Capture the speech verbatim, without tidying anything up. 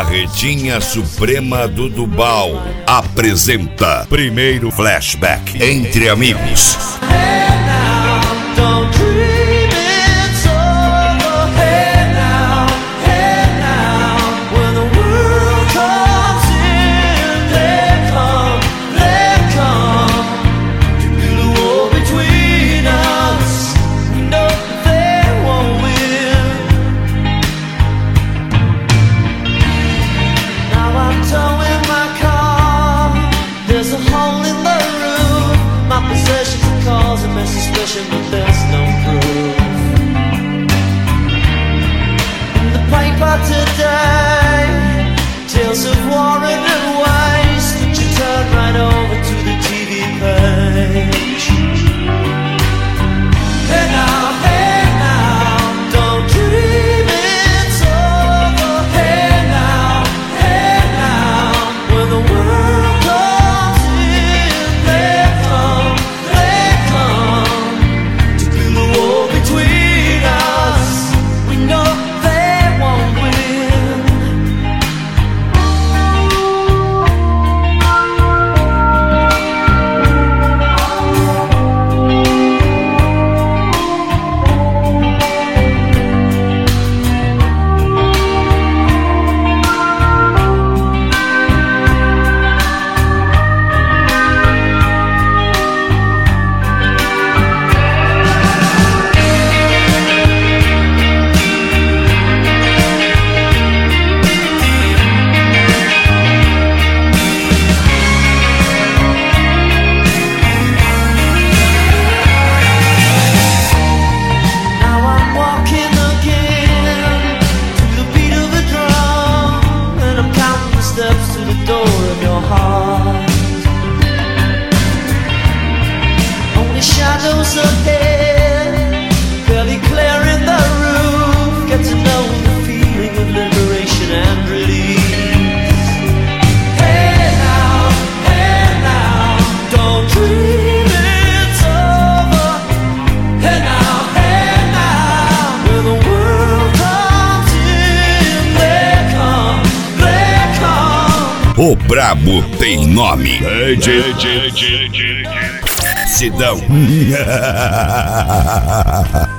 Marretinha Suprema do Dubal apresenta primeiro flashback Entre Amigos. But there's no proof in the paper today. Tales of war and waste, but you turn right over to the T V page. Hey now, hey now, don't dream it's over. Hey now, hey now, when the world comes in, they come, they come. Between us, we know they won't win. Steps to the door of your heart. Only shadows ahead, barely clearing the roof. Get to know the feeling of liberation and release. Hey now, hey now, don't dream it's over. Hey now, hey now, when the world comes in, they come, they come. O brabo tem nome. Sidão.